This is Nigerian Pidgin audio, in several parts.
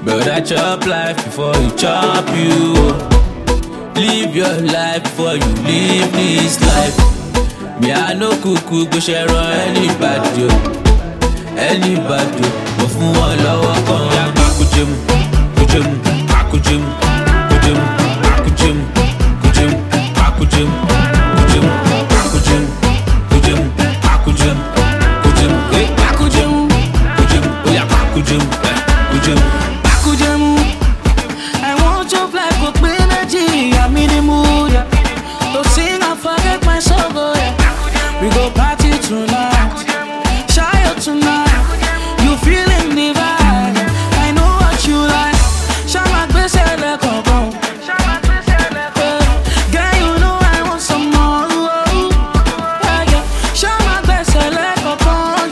Brother, chop life before you chop you. Live your life before you live this life. Me I no kuku go share on anybody. Anybody, mo fún wọn lọ́wọ́ kan. Ya kujim, kujim, kujim, kujim, kujim, kujim, kujim, kujim, kujim, kujim, kujim, kujim, kujim, kujim, oya kujim, kujim, kujim. I want your flag with energy. I'm in the mood, yeah. To sing and forget my sorrow, yeah. We go party tonight, shy out tonight. You feeling the vibe? I know what you like. Shama gbese le kongon. Girl, you know I want some more. Shama gbese le kongon.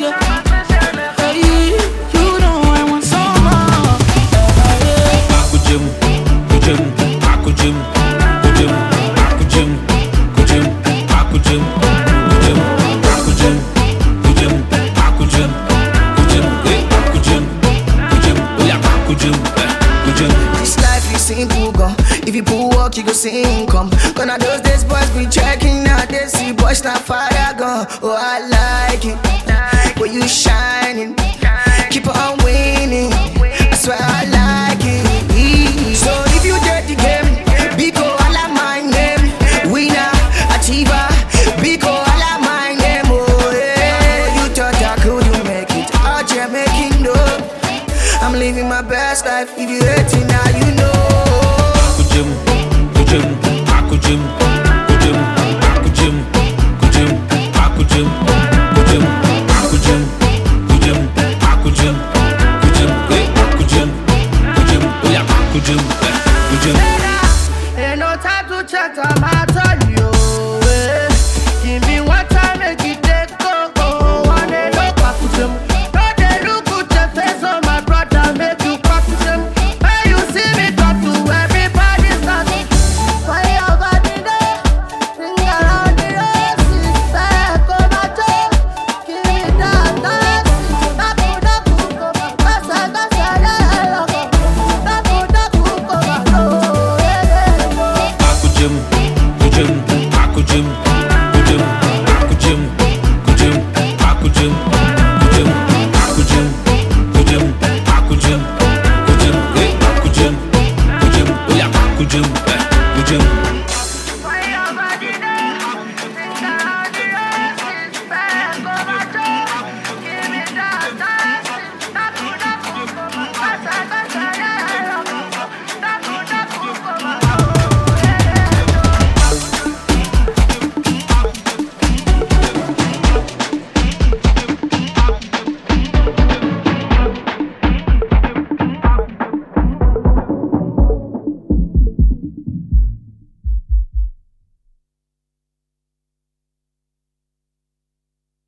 You know I want some more. kujim, kujim, kujim, kujim, kujim, kujim, kujim, kujim, kujim, kujim, kujim, kujim, kujim, kujim, oya kujim, kujim. This life is simple, gone. If you pull work, you go see income. Gonna those days, boys be checking out. They see boys not fire gone. Oh, I like it. Where you shining, keep on winning. I swear I like it. So if you get the game, Biko, I like my name. Winner, achiever, Biko, I like my name. Oh, yeah. You thought I couldn't make it. Out here making dough. I'm living my best life. If you hate it now, you know. Kujim, kujim, kujim, kujim, kujim, kujim, kujim, kujim, kujim, kujim, kujim, kujim, kujim, kujim, oya kujim, kujim. Ain't no time to check on my